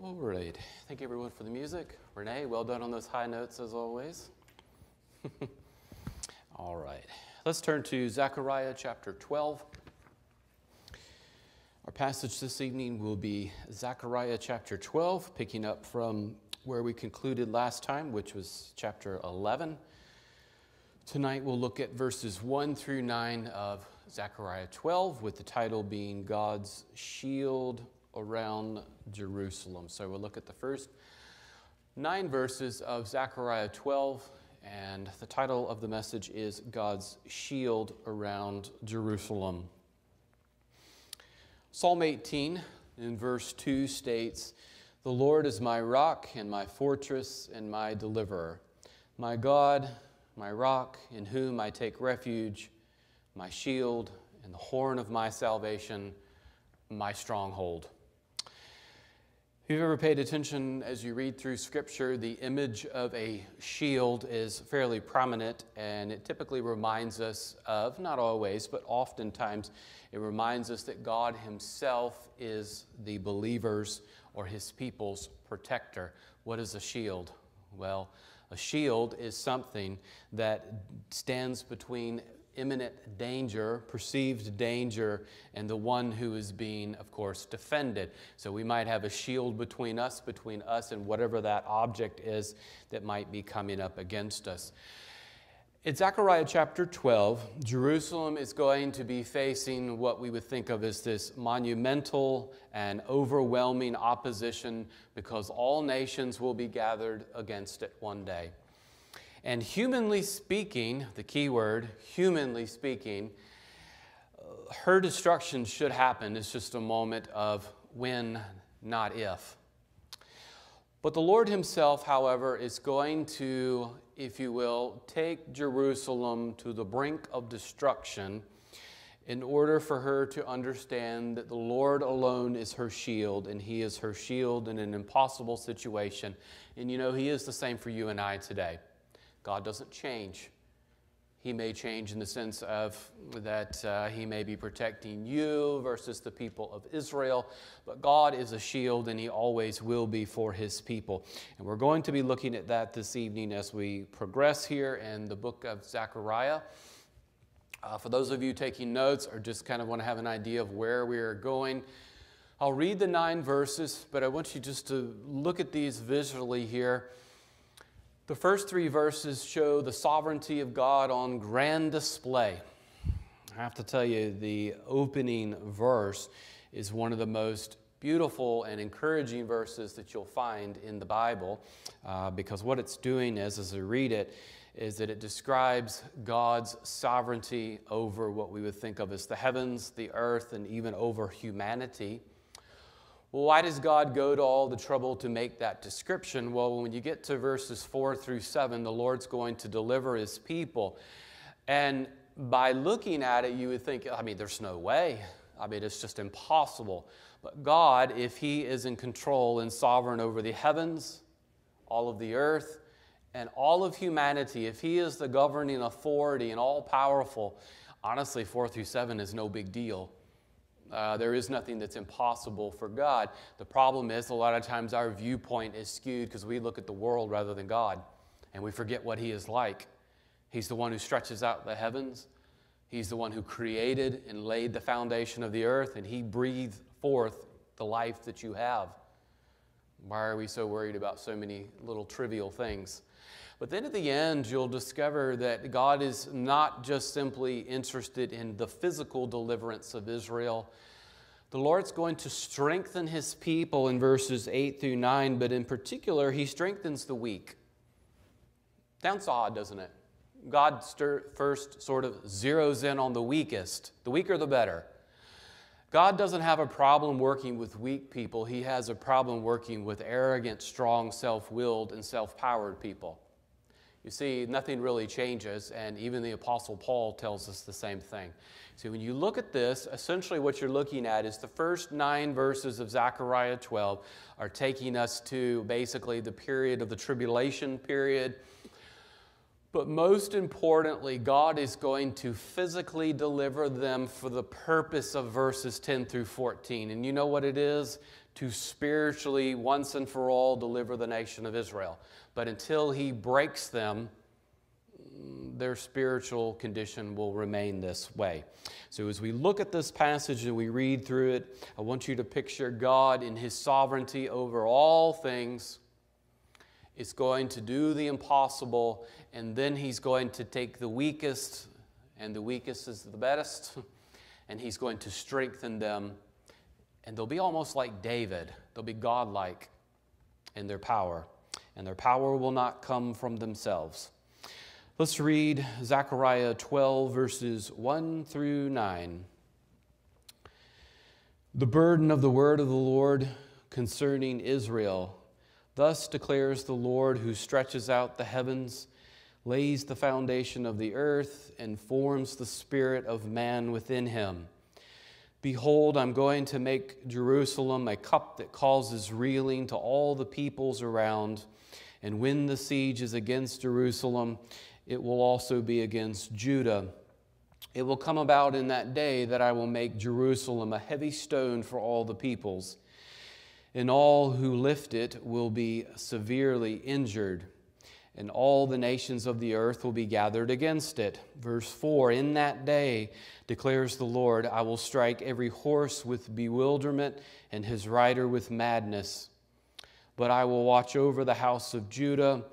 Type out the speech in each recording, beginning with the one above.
All right. Thank you, everyone, for the music. Renee, well done on those high notes, as always. All right. Let's turn to Zechariah chapter 12. Our passage this evening will be Zechariah chapter 12, picking up from where we concluded last time, which was chapter 11. Tonight we'll look at verses 1 through 9 of Zechariah 12, with the title being God's Shield Around Jerusalem. So we'll look at the first 9 verses of Zechariah 12, and the title of the message is God's Shield Around Jerusalem. Psalm 18 in verse 2 states, "The Lord is my rock and my fortress and my deliverer, my God, my rock, in whom I take refuge, my shield and the horn of my salvation, my stronghold." If you've ever paid attention as you read through Scripture, the image of a shield is fairly prominent, and it typically reminds us of, not always, but oftentimes, it reminds us that God Himself is the believer's or His people's protector. What is a shield? Well, a shield is something that stands between imminent danger, perceived danger, and the one who is being, of course, defended. So we might have a shield between us and whatever that object is that might be coming up against us. In Zechariah chapter 12, Jerusalem is going to be facing what we would think of as this monumental and overwhelming opposition, because all nations will be gathered against it one day. And humanly speaking, the key word, humanly speaking, her destruction should happen. It's just a moment of when, not if. But the Lord Himself, however, is going to, if you will, take Jerusalem to the brink of destruction in order for her to understand that the Lord alone is her shield, and He is her shield in an impossible situation. And you know, He is the same for you and I today. God doesn't change. He may change in the sense of that He may be protecting you versus the people of Israel, but God is a shield, and He always will be for His people. And we're going to be looking at that this evening as we progress here in the book of Zechariah. For those of you taking notes or just kind of want to have an idea of where we are going, I'll read the 9 verses, but I want you just to look at these visually here. The first 3 verses show the sovereignty of God on grand display. I have to tell you, the opening verse is one of the most beautiful and encouraging verses that you'll find in the Bible, because what it's doing is, as I read it, is that it describes God's sovereignty over what we would think of as the heavens, the earth, and even over humanity. Well, why does God go to all the trouble to make that description? Well, when you get to verses 4 through 7, the Lord's going to deliver His people. And by looking at it, you would think, there's no way. It's just impossible. But God, if He is in control and sovereign over the heavens, all of the earth, and all of humanity, if He is the governing authority and all-powerful, honestly, 4 through 7 is no big deal. There is nothing that's impossible for God. The problem is, a lot of times our viewpoint is skewed because we look at the world rather than God, and we forget what He is like. He's the one who stretches out the heavens. He's the one who created and laid the foundation of the earth, and He breathed forth the life that you have. Why are we so worried about so many little trivial things? But then at the end, you'll discover that God is not just simply interested in the physical deliverance of Israel. The Lord's going to strengthen His people in verses 8 through 9, but in particular, He strengthens the weak. Sounds odd, doesn't it? God first sort of zeroes in on the weakest. The weaker, the better. God doesn't have a problem working with weak people. He has a problem working with arrogant, strong, self-willed, and self-powered people. You see, nothing really changes, and even the Apostle Paul tells us the same thing. See, when you look at this, essentially what you're looking at is the first 9 verses of Zechariah 12 are taking us to basically the period of the tribulation period. But most importantly, God is going to physically deliver them for the purpose of verses 10 through 14. And you know what it is? to spiritually, once and for all, deliver the nation of Israel. But until he breaks them, their spiritual condition will remain this way. So as we look at this passage and we read through it, I want you to picture God in his sovereignty over all things. It's going to do the impossible, and then he's going to take the weakest, and the weakest is the best, and he's going to strengthen them, and they'll be almost like David. They'll be godlike in their power, and their power will not come from themselves. Let's read Zechariah 12, verses 1 through 9. The burden of the word of the Lord concerning Israel. Thus declares the Lord, who stretches out the heavens, lays the foundation of the earth, and forms the spirit of man within him. Behold, I'm going to make Jerusalem a cup that causes reeling to all the peoples around. And when the siege is against Jerusalem, it will also be against Judah. It will come about in that day that I will make Jerusalem a heavy stone for all the peoples, and all who lift it will be severely injured, and all the nations of the earth will be gathered against it. Verse 4, in that day, declares the Lord, I will strike every horse with bewilderment and his rider with madness. But I will watch over the house of Judah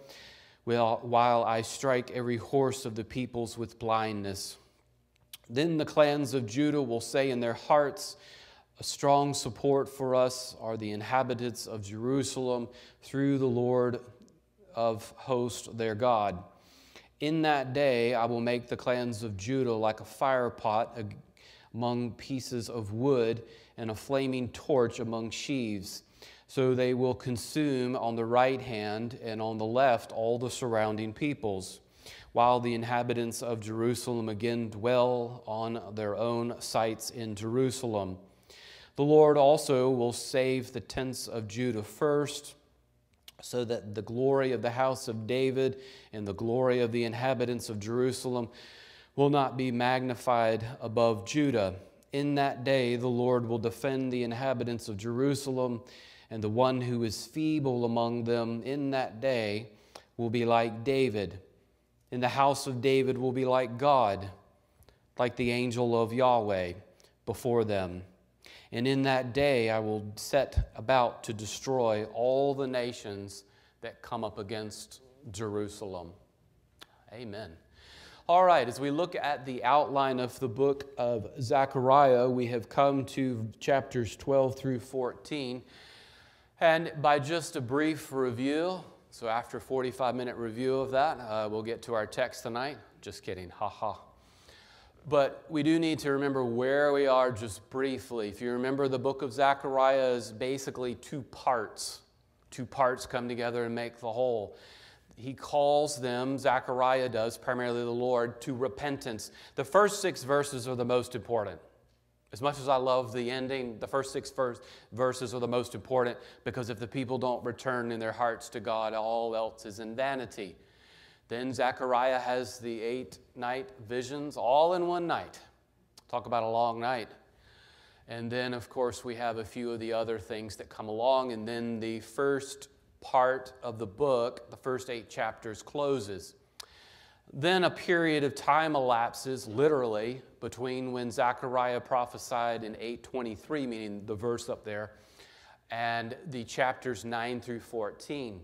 while I strike every horse of the peoples with blindness. Then the clans of Judah will say in their hearts, a strong support for us are the inhabitants of Jerusalem through the Lord of hosts, their God. In that day I will make the clans of Judah like a fire pot among pieces of wood and a flaming torch among sheaves. So they will consume on the right hand and on the left all the surrounding peoples, while the inhabitants of Jerusalem again dwell on their own sites in Jerusalem. The Lord also will save the tents of Judah first, so that the glory of the house of David and the glory of the inhabitants of Jerusalem will not be magnified above Judah. In that day the Lord will defend the inhabitants of Jerusalem, and the one who is feeble among them in that day will be like David. And the house of David will be like God, like the angel of Yahweh before them. And in that day I will set about to destroy all the nations that come up against Jerusalem. Amen. All right, as we look at the outline of the book of Zechariah, we have come to chapters 12 through 14. And by just a brief review, so after a 45-minute review of that, we'll get to our text tonight. Just kidding, ha-ha. But we do need to remember where we are just briefly. If you remember, the book of Zechariah is basically two parts. Two parts come together and make the whole. He calls them, Zechariah does, primarily the Lord, to repentance. The first 6 verses are the most important. As much as I love the ending, the first 6 verses are the most important, because if the people don't return in their hearts to God, all else is in vanity. Then Zechariah has the 8 night visions all in one night. Talk about a long night. And then, of course, we have a few of the other things that come along. And then the first part of the book, the first 8 chapters, closes. Then a period of time elapses, literally, between when Zechariah prophesied in 8:23, meaning the verse up there, and the chapters 9 through 14.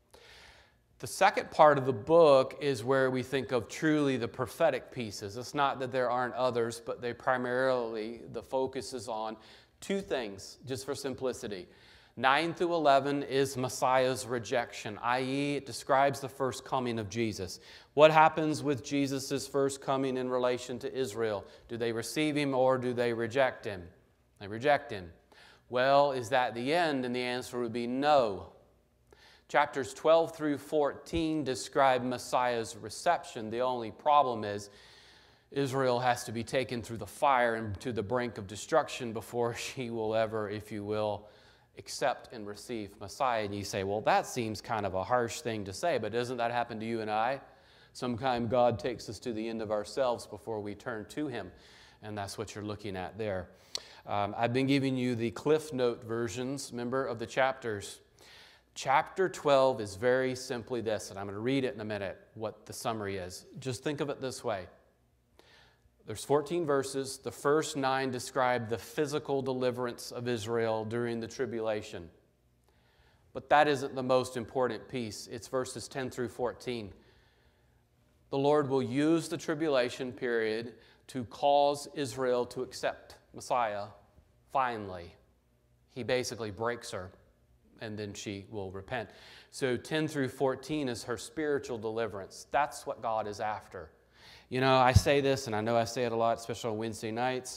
The second part of the book is where we think of truly the prophetic pieces. It's not that there aren't others, but they primarily, the focus is on 2 things, just for simplicity. 9 through 11 is Messiah's rejection, i.e., it describes the first coming of Jesus. What happens with Jesus' first coming in relation to Israel? Do they receive him or do they reject him? They reject him. Well, is that the end? And the answer would be no. Chapters 12 through 14 describe Messiah's reception. The only problem is Israel has to be taken through the fire and to the brink of destruction before she will ever, if you will, accept and receive Messiah. And you say, well, that seems kind of a harsh thing to say, but doesn't that happen to you and I? Sometimes God takes us to the end of ourselves before we turn to him, and that's what you're looking at there. I've been giving you the Cliff Note versions, remember, of the chapters. Chapter 12 is very simply this, and I'm going to read it in a minute, what the summary is. Just think of it this way. There's 14 verses. The first 9 describe the physical deliverance of Israel during the tribulation. But that isn't the most important piece. It's verses 10 through 14. The Lord will use the tribulation period to cause Israel to accept Messiah finally. He basically breaks her, and then she will repent. So 10 through 14 is her spiritual deliverance. That's what God is after. You know, I say this, and I know I say it a lot, especially on Wednesday nights.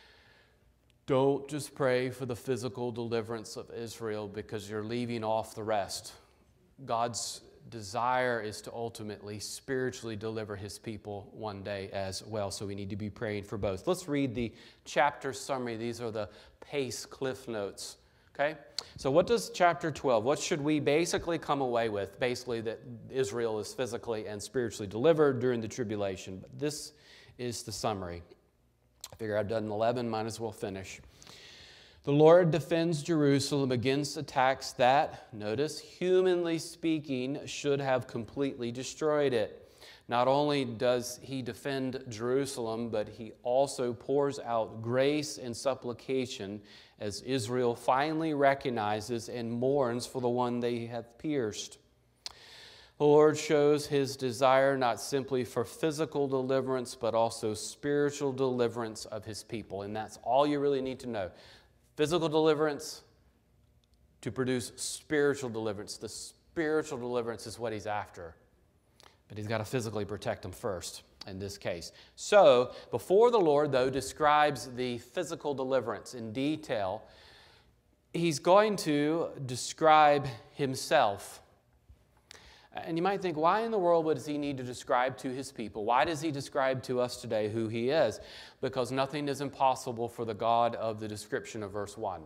Don't just pray for the physical deliverance of Israel because you're leaving off the rest. God's desire is to ultimately spiritually deliver his people one day as well. So we need to be praying for both. Let's read the chapter summary. These are the Pace Cliff Notes. Okay? So what does chapter 12, what should we basically come away with? Basically that Israel is physically and spiritually delivered during the tribulation. But this is the summary. I figure I've done 11, might as well finish. The Lord defends Jerusalem against attacks that, notice, humanly speaking, should have completely destroyed it. Not only does he defend Jerusalem, but he also pours out grace and supplication as Israel finally recognizes and mourns for the one they have pierced. The Lord shows his desire not simply for physical deliverance, but also spiritual deliverance of his people. And that's all you really need to know. Physical deliverance to produce spiritual deliverance. The spiritual deliverance is what he's after. But he's got to physically protect them first in this case. So, before the Lord, though, describes the physical deliverance in detail, he's going to describe himself. And you might think, why in the world does he need to describe to his people? Why does he describe to us today who he is? Because nothing is impossible for the God of the description of verse 1.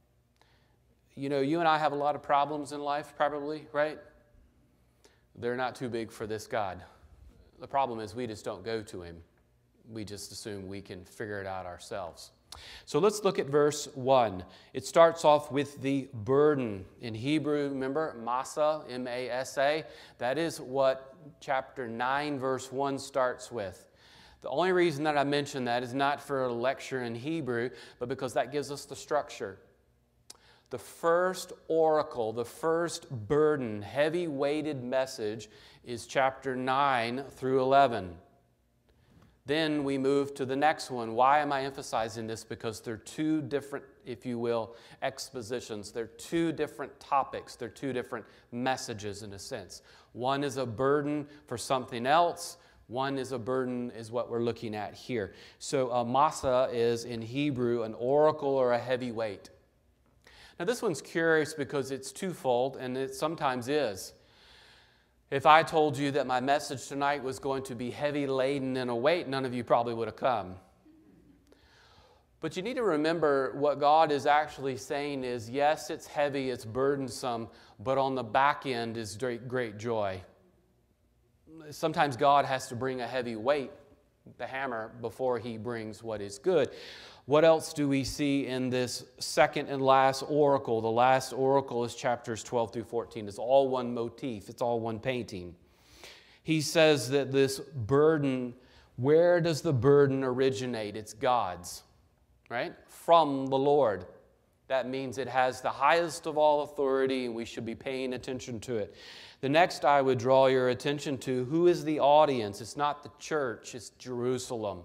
You know, you and I have a lot of problems in life, probably, right? They're not too big for this God. The problem is we just don't go to him. We just assume we can figure it out ourselves. So let's look at verse 1. It starts off with the burden. In Hebrew, remember, Masa, M-A-S-A. That is what chapter 9, verse 1 starts with. The only reason that I mention that is not for a lecture in Hebrew, but because that gives us the structure. The first oracle, the first burden, heavy-weighted message is chapter 9 through 11. Then we move to the next one. Why am I emphasizing this? Because they're two different, if you will, expositions. They're two different topics. They're two different messages in a sense. One is a burden for something else. One is a burden is what we're looking at here. So Masa is in Hebrew an oracle or a heavy weight. Now this one's curious because it's twofold, and it sometimes is. If I told you that my message tonight was going to be heavy laden and a weight, none of you probably would have come. But you need to remember what God is actually saying is, yes, it's heavy, it's burdensome, but on the back end is great joy. Sometimes God has to bring a heavy weight, the hammer, before he brings what is good. What else do we see in this second and last oracle? The last oracle is chapters 12 through 14. It's all one motif. It's all one painting. He says that this burden, where does the burden originate? It's God's, right? From the Lord. That means it has the highest of all authority, and we should be paying attention to it. The next I would draw your attention to, who is the audience? It's not the church, it's Jerusalem.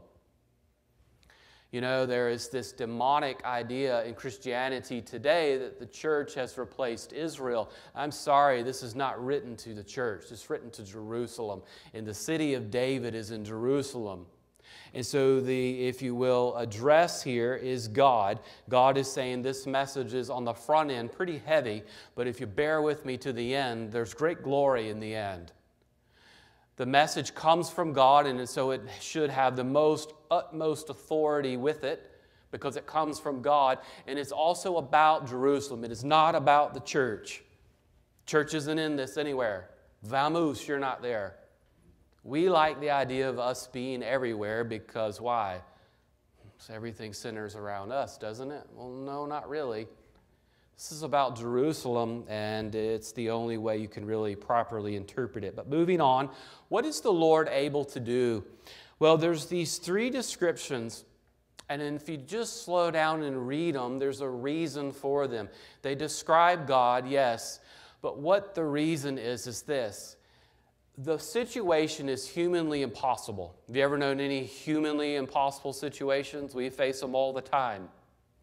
You know, there is this demonic idea in Christianity today that the church has replaced Israel. I'm sorry, this is not written to the church. It's written to Jerusalem. And the city of David is in Jerusalem. And so the, if you will, address here is God. God is saying this message is on the front end pretty heavy, but if you bear with me to the end, there's great glory in the end. The message comes from God, and so it should have the utmost authority with it because it comes from God. And it's also about Jerusalem. It is not about the church. Church isn't in this anywhere. Vamoose, you're not there. We like the idea of us being everywhere because why? So everything centers around us, doesn't it? Well, no, not really. This is about Jerusalem, and it's the only way you can really properly interpret it. But moving on, what is the Lord able to do? Well, there's these three descriptions, and if you just slow down and read them, there's a reason for them. They describe God, yes, but what the reason is this. The situation is humanly impossible. Have you ever known any humanly impossible situations? We face them all the time.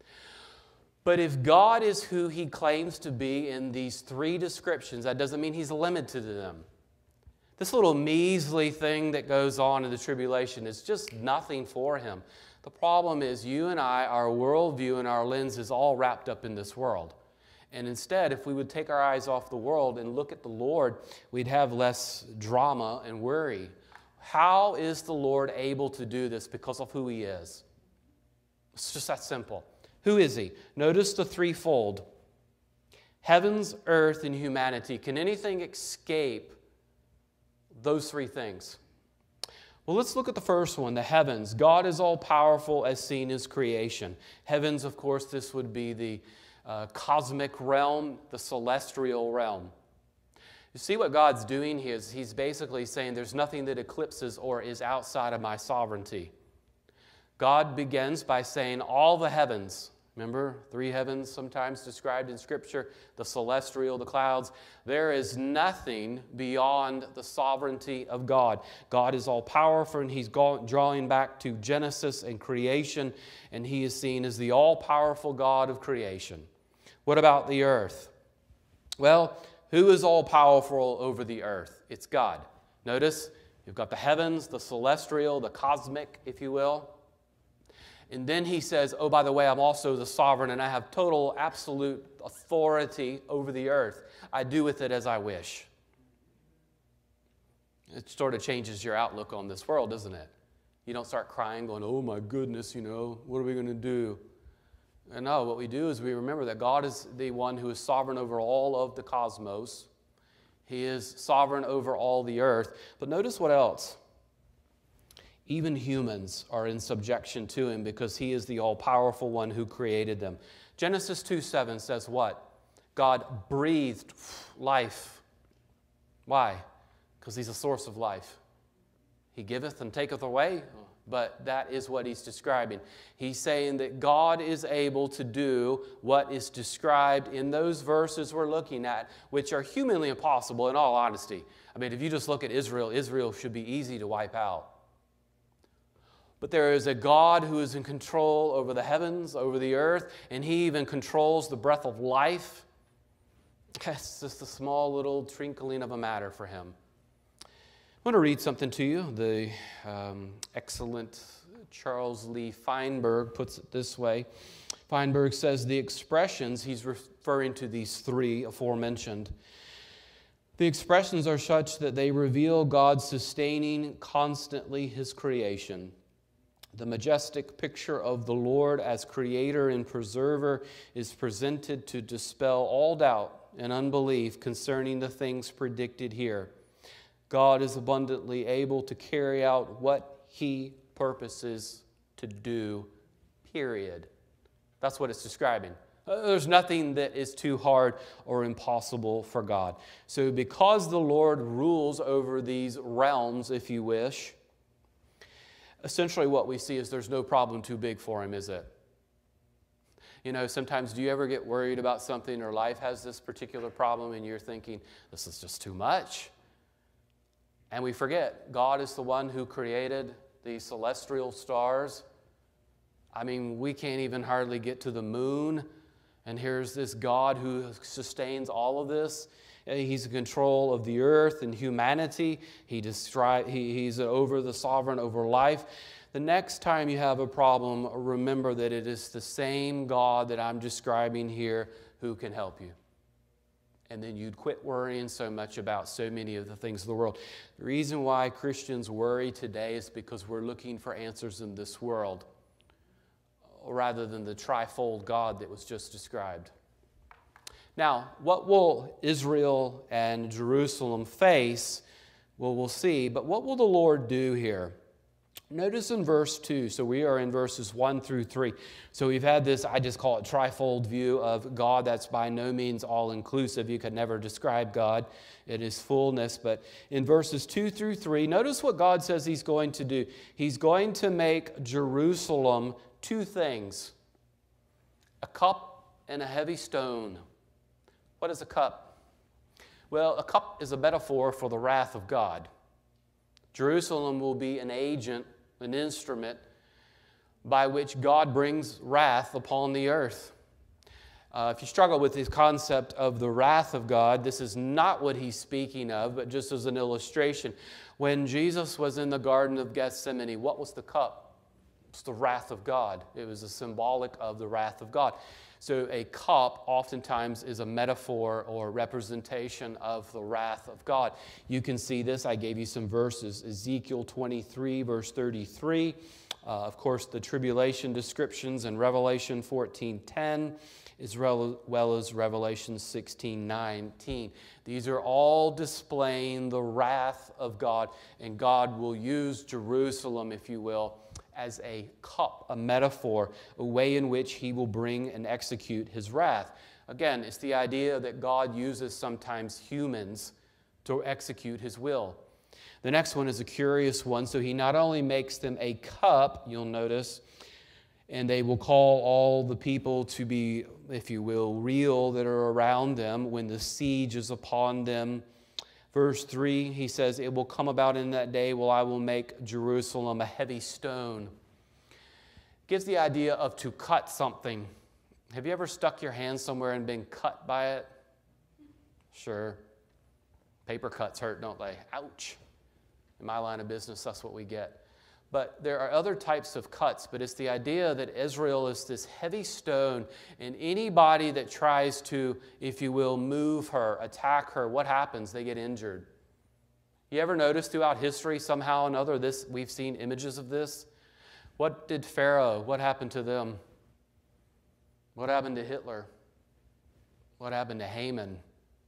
But if God is who He claims to be in these three descriptions, that doesn't mean He's limited to them. This little measly thing that goes on in the tribulation is just nothing for Him. The problem is you and I, our worldview and our lens is all wrapped up in this world. And instead, if we would take our eyes off the world and look at the Lord, we'd have less drama and worry. How is the Lord able to do this? Because of who He is. It's just that simple. Who is He? Notice the threefold. Heavens, earth, and humanity. Can anything escape those three things? Well, let's look at the first one, the heavens. God is all-powerful as seen as creation. Heavens, of course, this would be the cosmic realm, the celestial realm. You see what God's doing here is He's basically saying there's nothing that eclipses or is outside of my sovereignty. God begins by saying all the heavens, remember, three heavens sometimes described in Scripture, the celestial, the clouds. There is nothing beyond the sovereignty of God. God is all-powerful, and He's drawing back to Genesis and creation, and He is seen as the all-powerful God of creation. What about the earth? Well, who is all-powerful over the earth? It's God. Notice, you've got the heavens, the celestial, the cosmic, if you will. And then He says, oh, by the way, I'm also the sovereign, and I have total, absolute authority over the earth. I do with it as I wish. It sort of changes your outlook on this world, doesn't it? You don't start crying, going, oh my goodness, what are we going to do? And no, what we do is we remember that God is the one who is sovereign over all of the cosmos. He is sovereign over all the earth. But notice what else. Even humans are in subjection to Him because He is the all-powerful one who created them. Genesis 2:7 says what? God breathed life. Why? Because He's a source of life. He giveth and taketh away, but that is what He's describing. He's saying that God is able to do what is described in those verses we're looking at, which are humanly impossible in all honesty. I mean, if you just look at Israel, Israel should be easy to wipe out. But there is a God who is in control over the heavens, over the earth, and He even controls the breath of life. That's just a small little trinkling of a matter for Him. I want to read something to you. The excellent Charles Lee Feinberg puts it this way. Feinberg says the expressions, he's referring to these three aforementioned, the expressions are such that they reveal God sustaining constantly His creation. The majestic picture of the Lord as creator and preserver is presented to dispel all doubt and unbelief concerning the things predicted here. God is abundantly able to carry out what He purposes to do, period. That's what it's describing. There's nothing that is too hard or impossible for God. So because the Lord rules over these realms, if you wish, essentially what we see is there's no problem too big for Him, is it? Sometimes do you ever get worried about something or life has this particular problem and you're thinking, this is just too much? And we forget, God is the one who created the celestial stars. I mean, we can't even hardly get to the moon. And here's this God who sustains all of this. He's in control of the earth and humanity. He's over the sovereign over life. The next time you have a problem, remember that it is the same God that I'm describing here who can help you. And then you'd quit worrying so much about so many of the things of the world. The reason why Christians worry today is because we're looking for answers in this world rather than the trifold God that was just described. Now, what will Israel and Jerusalem face? Well, we'll see. But what will the Lord do here? Notice in verse 2, so we are in verses 1 through 3. So we've had this, I just call it trifold view of God that's by no means all-inclusive. You could never describe God in His fullness. But in verses 2 through 3, notice what God says He's going to do. He's going to make Jerusalem two things: a cup and a heavy stone. What is a cup? Well, a cup is a metaphor for the wrath of God. Jerusalem will be an agent, an instrument by which God brings wrath upon the earth. If you struggle with this concept of the wrath of God, this is not what he's speaking of, but just as an illustration. When Jesus was in the Garden of Gethsemane, what was the cup? It's the wrath of God. It was a symbolic of the wrath of God. So a cup oftentimes is a metaphor or representation of the wrath of God. You can see this. I gave you some verses. Ezekiel 23, verse 33. Of course, the tribulation descriptions in Revelation 14:10, as well as Revelation 16:19. These are all displaying the wrath of God, and God will use Jerusalem, if you will, as a cup, a metaphor, a way in which He will bring and execute His wrath. Again, it's the idea that God uses sometimes humans to execute His will. The next one is a curious one. So He not only makes them a cup, you'll notice, and they will call all the people to be, if you will, real that are around them when the siege is upon them. Verse 3, he says, "It will come about in that day when I will make Jerusalem a heavy stone." Gives the idea of to cut something. Have you ever stuck your hand somewhere and been cut by it? Sure. Paper cuts hurt, don't they? Ouch. In my line of business, that's what we get. But there are other types of cuts, but it's the idea that Israel is this heavy stone, and anybody that tries to, if you will, move her, attack her, what happens? They get injured. You ever notice throughout history, somehow or another, we've seen images of this? What did Pharaoh, what happened to them? What happened to Hitler? What happened to Haman?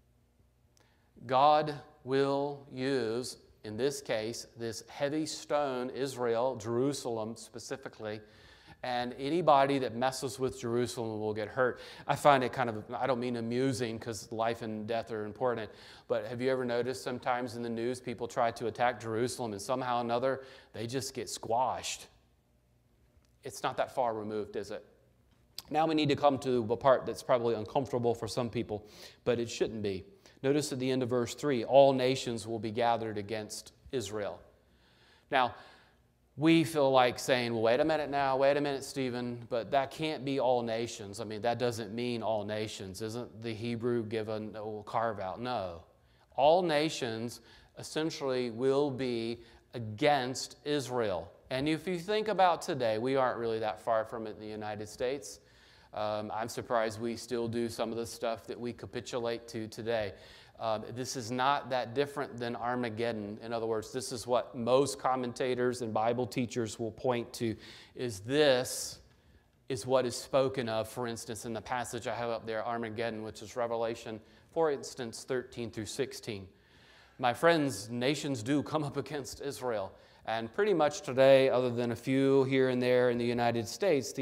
God will use, in this case, this heavy stone, Israel, Jerusalem specifically, and anybody that messes with Jerusalem will get hurt. I find it kind of, I don't mean amusing because life and death are important, but have you ever noticed sometimes in the news people try to attack Jerusalem and somehow or another they just get squashed? It's not that far removed, is it? Now we need to come to a part that's probably uncomfortable for some people, but it shouldn't be. Notice at the end of verse 3, all nations will be gathered against Israel. Now, we feel like saying, well, wait a minute, Stephen, but that can't be all nations. I mean, that doesn't mean all nations. Isn't the Hebrew given a carve-out? No. All nations essentially will be against Israel. And if you think about today, we aren't really that far from it in the United States. I'm surprised we still do some of the stuff that we capitulate to today. This is not that different than Armageddon. In other words, this is what most commentators and Bible teachers will point to, is this is what is spoken of, for instance, in the passage I have up there, Armageddon, which is Revelation, for instance, 13 through 16. My friends, nations do come up against Israel. And pretty much today, other than a few here and there in the United States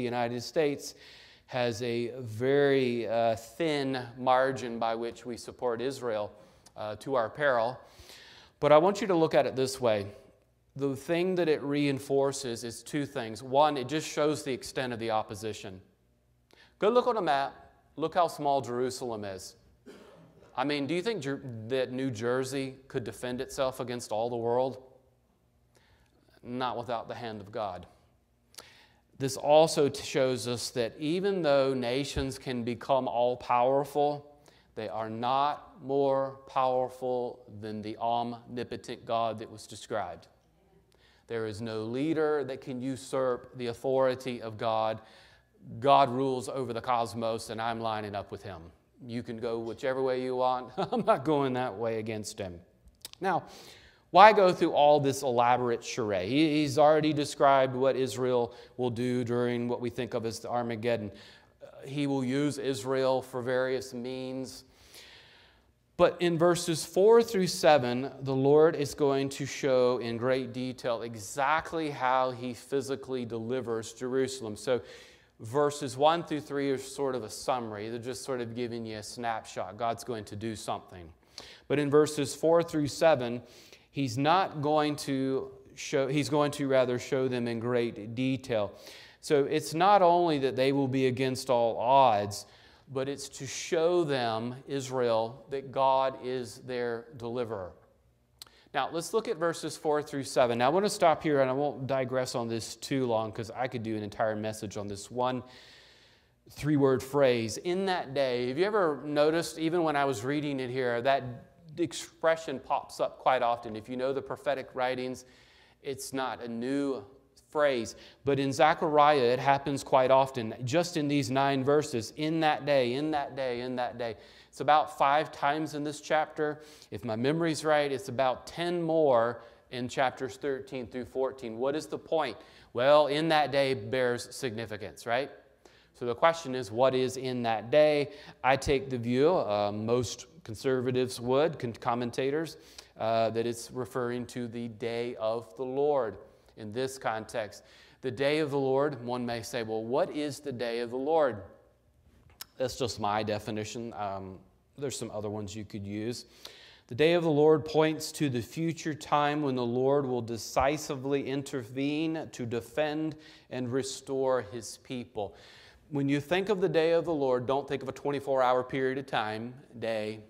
has a very thin margin by which we support Israel to our peril. But I want you to look at it this way. The thing that it reinforces is two things. One, it just shows the extent of the opposition. Go look on a map. Look how small Jerusalem is. I mean, do you think that New Jersey could defend itself against all the world? Not without the hand of God. This also shows us that even though nations can become all-powerful, they are not more powerful than the omnipotent God that was described. There is no leader that can usurp the authority of God. God rules over the cosmos, and I'm lining up with Him. You can go whichever way you want. I'm not going that way against Him. Now, why go through all this elaborate charade? He's already described what Israel will do during what we think of as the Armageddon. He will use Israel for various means. But in verses 4 through 7, the Lord is going to show in great detail exactly how he physically delivers Jerusalem. So verses 1 through 3 are sort of a summary. They're just sort of giving you a snapshot. God's going to do something. But in verses 4 through 7, he's going to rather show them in great detail. So it's not only that they will be against all odds, but it's to show them, Israel, that God is their deliverer. Now, let's look at verses 4 through 7. Now, I want to stop here, and I won't digress on this too long, because I could do an entire message on this one three-word phrase, in that day. Have you ever noticed, even when I was reading it here, that expression pops up quite often? If you know the prophetic writings, it's not a new phrase, but in Zechariah it happens quite often, just in these 9 verses, in that day, in that day, in that day. It's about 5 times in this chapter. If my memory's right, it's about 10 more in chapters 13 through 14. What is the point? Well, in that day bears significance, right? So the question is, what is in that day? I take the view, most conservatives would, commentators, that it's referring to the day of the Lord. In this context, the day of the Lord, one may say, well, what is the day of the Lord? That's just my definition. There's some other ones you could use. The day of the Lord points to the future time when the Lord will decisively intervene to defend and restore his people. When you think of the day of the Lord, don't think of a 24-hour period of time, day.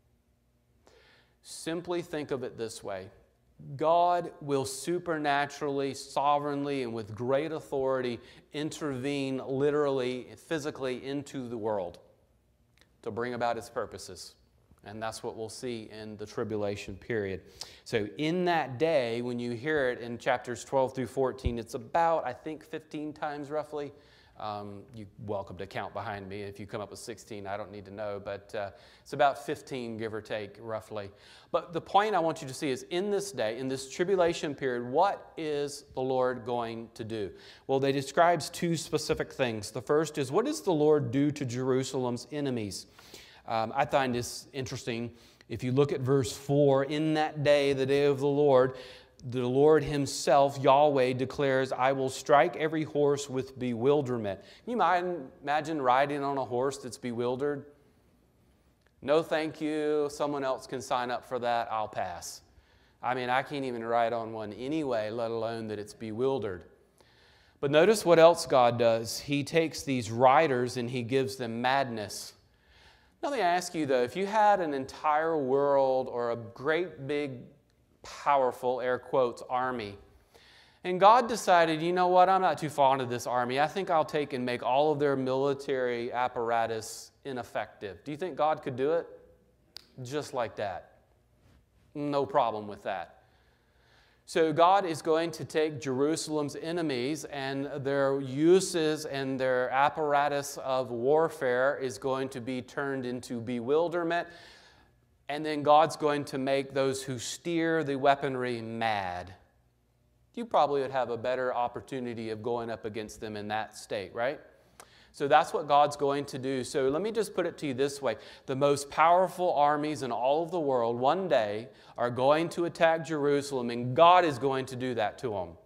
Simply think of it this way. God will supernaturally, sovereignly, and with great authority intervene literally, physically into the world to bring about his purposes. And that's what we'll see in the tribulation period. So in that day, when you hear it in chapters 12 through 14, it's about, I think, 15 times roughly. You're welcome to count behind me. If you come up with 16, I don't need to know, but it's about 15, give or take, roughly. But the point I want you to see is, in this day, in this tribulation period, what is the Lord going to do? Well, they describes 2 specific things. The first is, what does the Lord do to Jerusalem's enemies? I find this interesting. If you look at verse 4, in that day, the day of the Lord himself, Yahweh, declares, I will strike every horse with bewilderment. Can you imagine riding on a horse that's bewildered? No, thank you. Someone else can sign up for that. I'll pass. I mean, I can't even ride on one anyway, let alone that it's bewildered. But notice what else God does. He takes these riders and he gives them madness. Now, let me ask you, though, if you had an entire world or a great big powerful, air quotes, army. And God decided, you know what, I'm not too fond of this army. I think I'll take and make all of their military apparatus ineffective. Do you think God could do it? Just like that. No problem with that. So God is going to take Jerusalem's enemies, and their uses and their apparatus of warfare is going to be turned into bewilderment. And then God's going to make those who steer the weaponry mad. You probably would have a better opportunity of going up against them in that state, right? So that's what God's going to do. So let me just put it to you this way. The most powerful armies in all of the world one day are going to attack Jerusalem, and God is going to do that to them.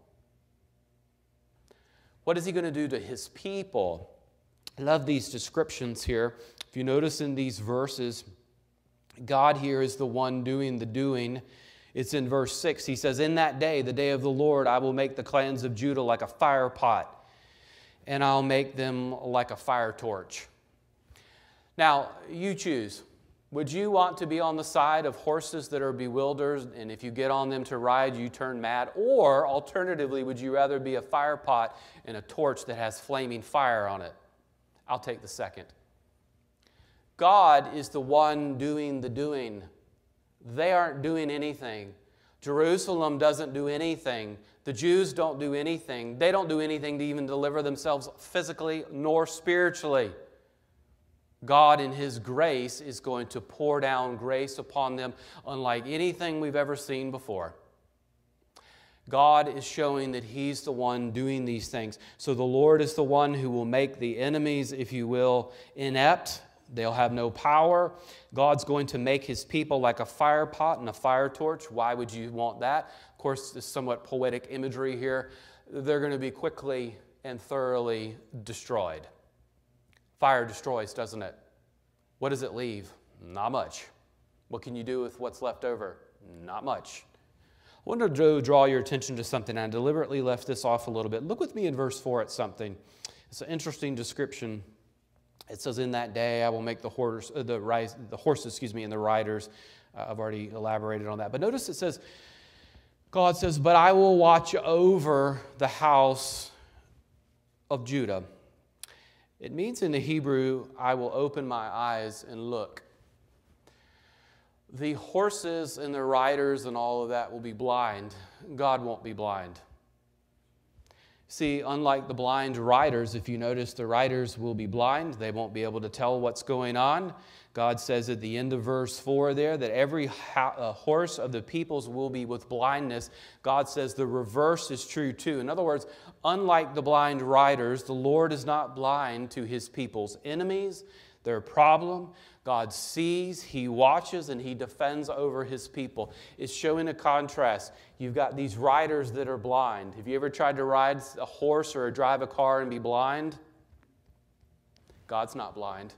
What is he going to do to his people? I love these descriptions here. If you notice in these verses, God here is the one doing the doing. It's in verse 6. He says, in that day, the day of the Lord, I will make the clans of Judah like a fire pot, and I'll make them like a fire torch. Now, you choose. Would you want to be on the side of horses that are bewildered, and if you get on them to ride, you turn mad? Or, alternatively, would you rather be a fire pot and a torch that has flaming fire on it? I'll take the second. God is the one doing the doing. They aren't doing anything. Jerusalem doesn't do anything. The Jews don't do anything. They don't do anything to even deliver themselves physically nor spiritually. God in his grace is going to pour down grace upon them unlike anything we've ever seen before. God is showing that he's the one doing these things. So the Lord is the one who will make the enemies, if you will, inept. They'll have no power. God's going to make his people like a fire pot and a fire torch. Why would you want that? Of course, this somewhat poetic imagery here. They're going to be quickly and thoroughly destroyed. Fire destroys, doesn't it? What does it leave? Not much. What can you do with what's left over? Not much. I want to draw your attention to something. I deliberately left this off a little bit. Look with me in verse 4 at something. It's an interesting description. It says, in that day I will make the horses, and the riders. I've already elaborated on that. But notice it says, God says, but I will watch over the house of Judah. It means in the Hebrew, I will open my eyes and look. The horses and the riders and all of that will be blind. God won't be blind. See, unlike the blind riders, if you notice, the riders will be blind. They won't be able to tell what's going on. God says at the end of verse 4 there that every horse of the peoples will be with blindness. God says the reverse is true too. In other words, unlike the blind riders, the Lord is not blind to his people's enemies, their problem. God sees, he watches, and he defends over his people. It's showing a contrast. You've got these riders that are blind. Have you ever tried to ride a horse or drive a car and be blind? God's not blind.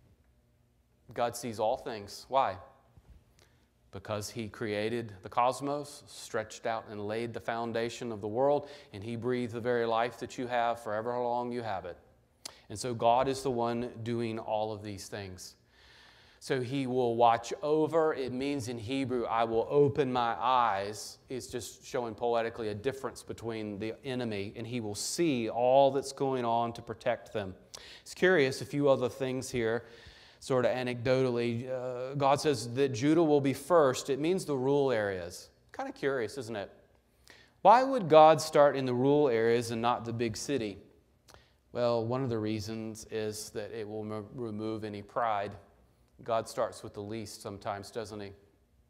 God sees all things. Why? Because he created the cosmos, stretched out and laid the foundation of the world, and he breathed the very life that you have forever how long you have it. And so God is the one doing all of these things. So he will watch over. It means in Hebrew, I will open my eyes. It's just showing poetically a difference between the enemy, and he will see all that's going on to protect them. It's curious, a few other things here, sort of anecdotally. God says that Judah will be first. It means the rural areas. Kind of curious, isn't it? Why would God start in the rural areas and not the big city? Well, one of the reasons is that it will remove any pride. God starts with the least sometimes, doesn't he?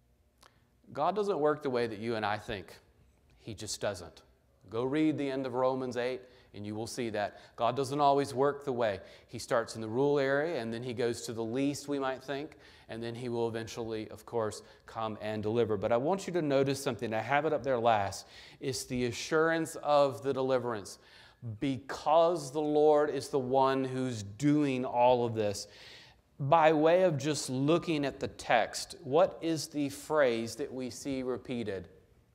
God doesn't work the way that you and I think. He just doesn't. Go read the end of Romans 8 and you will see that. God doesn't always work the way. He starts in the rural area and then he goes to the least, we might think, and then he will eventually, of course, come and deliver. But I want you to notice something. I have it up there last. It's the assurance of the deliverance. Because the Lord is the one who's doing all of this. By way of just looking at the text, what is the phrase that we see repeated?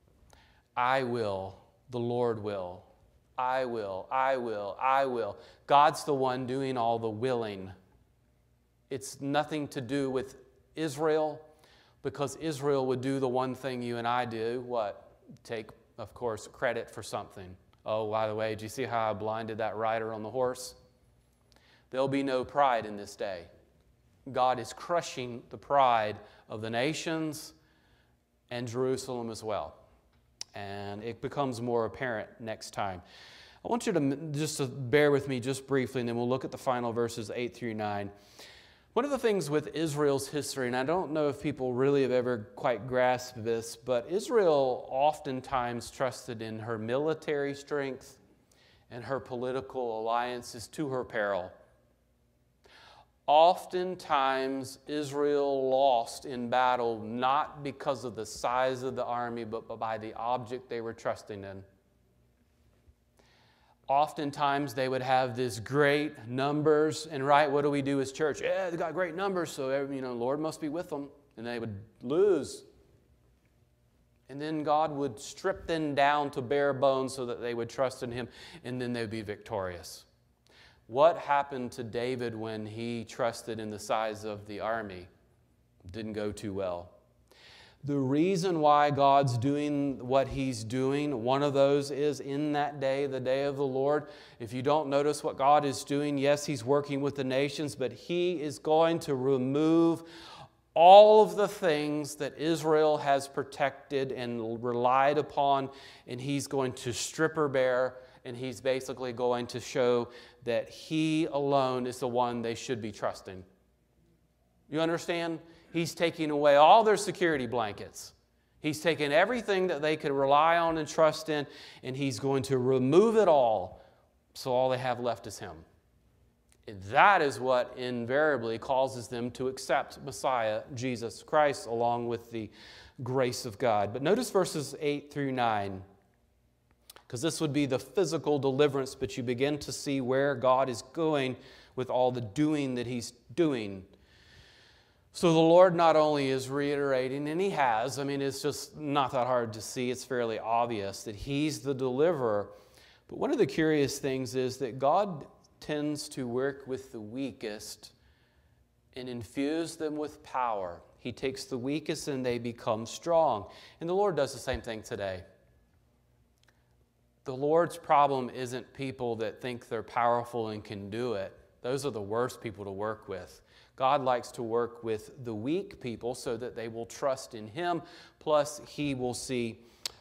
I will, the Lord will. I will, I will, I will. God's the one doing all the willing. It's nothing to do with Israel, because Israel would do the one thing you and I do. What? Take, of course, credit for something. Oh, by the way, do you see how I blinded that rider on the horse? There'll be no pride in this day. God is crushing the pride of the nations and Jerusalem as well. And it becomes more apparent next time. I want you to just to bear with me just briefly, and then we'll look at the final verses 8 through 9. One of the things with Israel's history, and I don't know if people really have ever quite grasped this, but Israel oftentimes trusted in her military strength and her political alliances to her peril. Oftentimes, Israel lost in battle not because of the size of the army, but by the object they were trusting in. Oftentimes, they would have this great numbers, and right, what do we do as church? Yeah, they got great numbers, so Lord must be with them. And they would lose. And then God would strip them down to bare bones so that they would trust in him, and then they'd be victorious. What happened to David when he trusted in the size of the army? Didn't go too well. The reason why God's doing what he's doing, one of those is in that day, the day of the Lord. If you don't notice what God is doing, yes, he's working with the nations, but he is going to remove all of the things that Israel has protected and relied upon, and he's going to strip her bare, and he's basically going to show that he alone is the one they should be trusting. You understand? He's taking away all their security blankets. He's taken everything that they could rely on and trust in, and he's going to remove it all, so all they have left is him. That is what invariably causes them to accept Messiah, Jesus Christ, along with the grace of God. But notice verses 8 through 9, because this would be the physical deliverance, but you begin to see where God is going with all the doing that He's doing. So the Lord not only is reiterating, and He has, it's just not that hard to see, it's fairly obvious that He's the deliverer. But one of the curious things is that God tends to work with the weakest and infuse them with power. He takes the weakest and they become strong. And the Lord does the same thing today. The Lord's problem isn't people that think they're powerful and can do it. Those are the worst people to work with. God likes to work with the weak people so that they will trust in Him. Plus, He will see,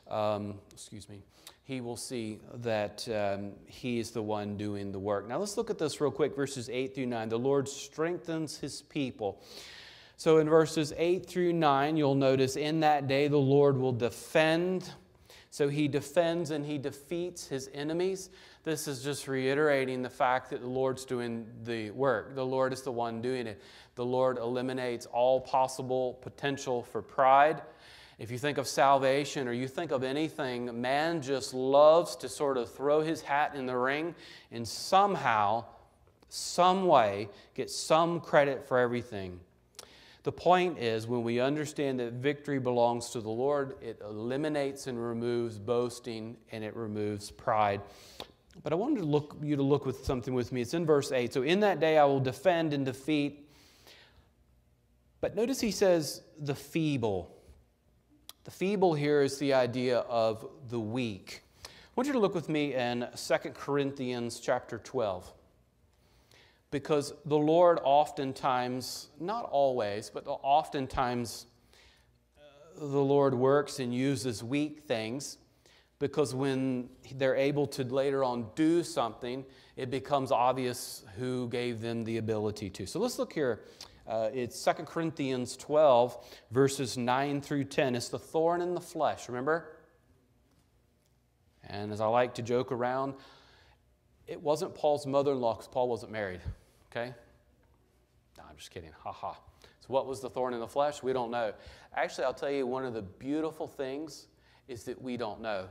He will see that He is the one doing the work. Now let's look at this real quick, verses 8 through 9. The Lord strengthens His people. So in verses 8 through 9, you'll notice, in that day the Lord will defend. So He defends and He defeats His enemies. This is just reiterating the fact that the Lord's doing the work. The Lord is the one doing it. The Lord eliminates all possible potential for pride. If you think of salvation or you think of anything, man just loves to sort of throw his hat in the ring and somehow, some way, get some credit for everything. The point is, when we understand that victory belongs to the Lord, it eliminates and removes boasting and it removes pride. But I wanted you to look with something with me. It's in verse 8. So in that day I will defend and defeat. But notice he says the feeble. The feeble here is the idea of the weak. I want you to look with me in 2 Corinthians chapter 12. Because the Lord oftentimes, not always, but oftentimes the Lord works and uses weak things, because when they're able to later on do something, it becomes obvious who gave them the ability to. So let's look here. It's 2 Corinthians 12, verses 9 through 10. It's the thorn in the flesh, remember? And as I like to joke around, it wasn't Paul's mother-in-law because Paul wasn't married, okay? No, I'm just kidding, ha-ha. So what was the thorn in the flesh? We don't know. Actually, I'll tell you, one of the beautiful things is that we don't know.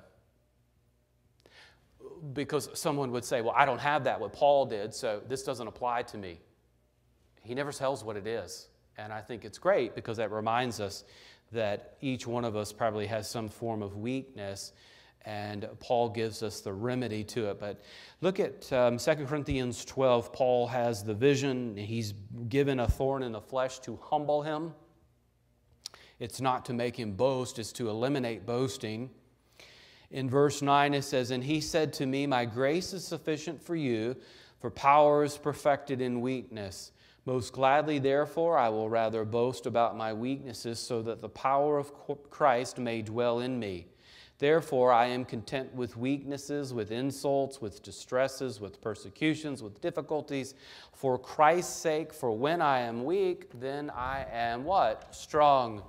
Because someone would say, well, I don't have that, what Paul did, so this doesn't apply to me. He never tells what it is. And I think it's great because that reminds us that each one of us probably has some form of weakness, and Paul gives us the remedy to it. But look at 2 Corinthians 12. Paul has the vision. He's given a thorn in the flesh to humble him. It's not to make him boast, it's to eliminate boasting. In verse 9 it says, and he said to me, my grace is sufficient for you, for power is perfected in weakness. Most gladly, therefore, I will rather boast about my weaknesses, so that the power of Christ may dwell in me. Therefore, I am content with weaknesses, with insults, with distresses, with persecutions, with difficulties, for Christ's sake. For when I am weak, then I am what? Strong.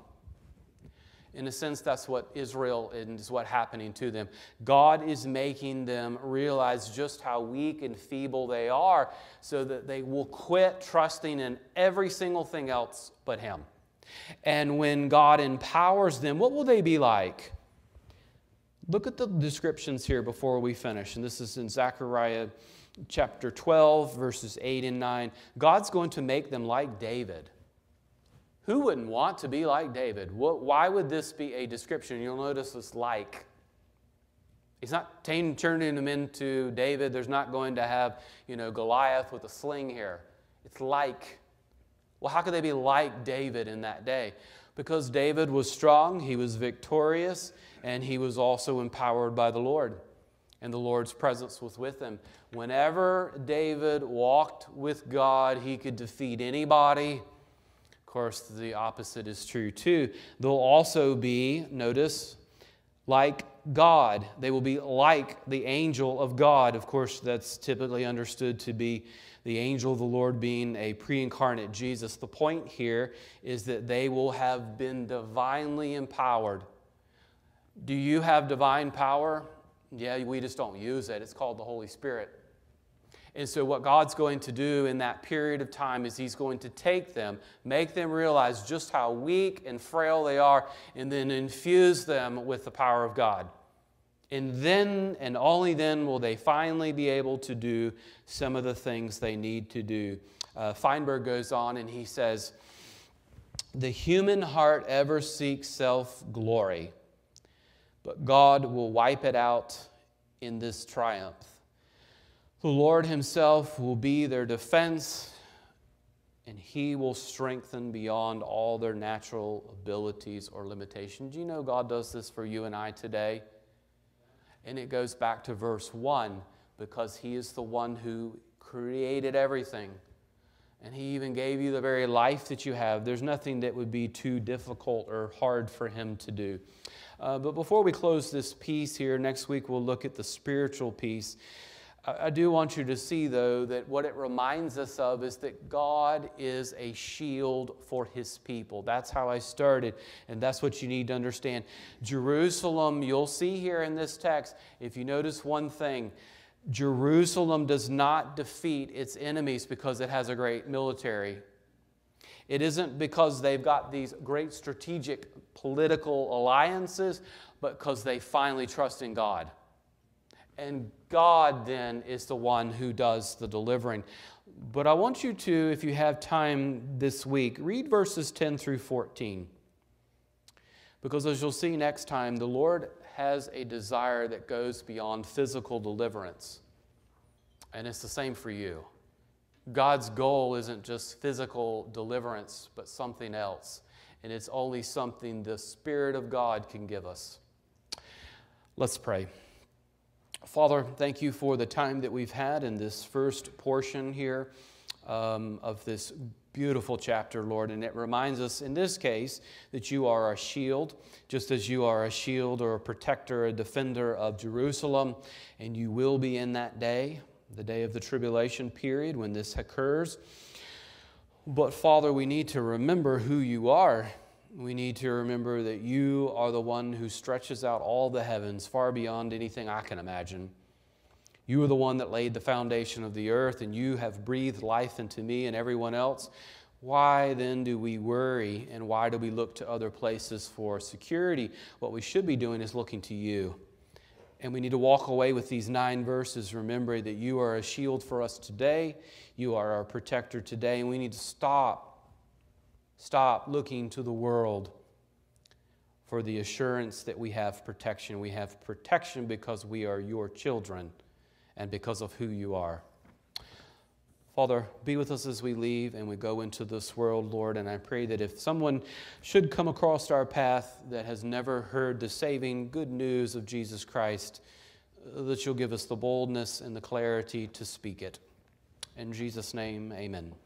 In a sense, that's what Israel is what's happening to them. God is making them realize just how weak and feeble they are, so that they will quit trusting in every single thing else but Him. And when God empowers them, what will they be like? Look at the descriptions here before we finish. And this is in Zechariah chapter 12, verses 8 and 9. God's going to make them like David. Who wouldn't want to be like David? Why would this be a description? You'll notice it's like. He's not turning them into David. There's not going to have, Goliath with a sling here. It's like. Well, how could they be like David in that day? Because David was strong, he was victorious, and he was also empowered by the Lord. And the Lord's presence was with him. Whenever David walked with God, he could defeat anybody. Of course, the opposite is true too. They'll also be, notice, like God. They will be like the angel of God. Of course, that's typically understood to be the angel of the Lord being a pre-incarnate Jesus. The point here is that they will have been divinely empowered. Do you have divine power? Yeah, we just don't use it. It's called the Holy Spirit. And so what God's going to do in that period of time is He's going to take them, make them realize just how weak and frail they are, and then infuse them with the power of God. And then, and only then, will they finally be able to do some of the things they need to do. Feinberg goes on and he says, "The human heart ever seeks self-glory, but God will wipe it out in this triumph. The Lord Himself will be their defense, and He will strengthen beyond all their natural abilities or limitations." Do you know God does this for you and I today? And it goes back to verse 1, because He is the one who created everything. And He even gave you the very life that you have. There's nothing that would be too difficult or hard for Him to do. But before we close this piece here, next week we'll look at the spiritual piece. I do want you to see, though, that what it reminds us of is that God is a shield for His people. That's how I started, and that's what you need to understand. Jerusalem, you'll see here in this text, if you notice one thing, Jerusalem does not defeat its enemies because it has a great military. It isn't because they've got these great strategic political alliances, but because they finally trust in God. And God then is the one who does the delivering. But I want you to, if you have time this week, read verses 10 through 14. Because as you'll see next time, the Lord has a desire that goes beyond physical deliverance. And it's the same for you. God's goal isn't just physical deliverance, but something else. And it's only something the Spirit of God can give us. Let's pray. Father, thank you for the time that we've had in this first portion here of this beautiful chapter, Lord. And it reminds us in this case that you are a shield, just as you are a shield or a protector, a defender of Jerusalem. And you will be in that day, the day of the tribulation period when this occurs. But Father, we need to remember who you are. We need to remember that you are the one who stretches out all the heavens far beyond anything I can imagine. You are the one that laid the foundation of the earth, and you have breathed life into me and everyone else. Why then do we worry, and why do we look to other places for security? What we should be doing is looking to you. And we need to walk away with these 9 verses, remembering that you are a shield for us today. You are our protector today, and we need to stop looking to the world for the assurance that we have protection. We have protection because we are your children and because of who you are. Father, be with us as we leave and we go into this world, Lord, and I pray that if someone should come across our path that has never heard the saving good news of Jesus Christ, that you'll give us the boldness and the clarity to speak it. In Jesus' name, amen.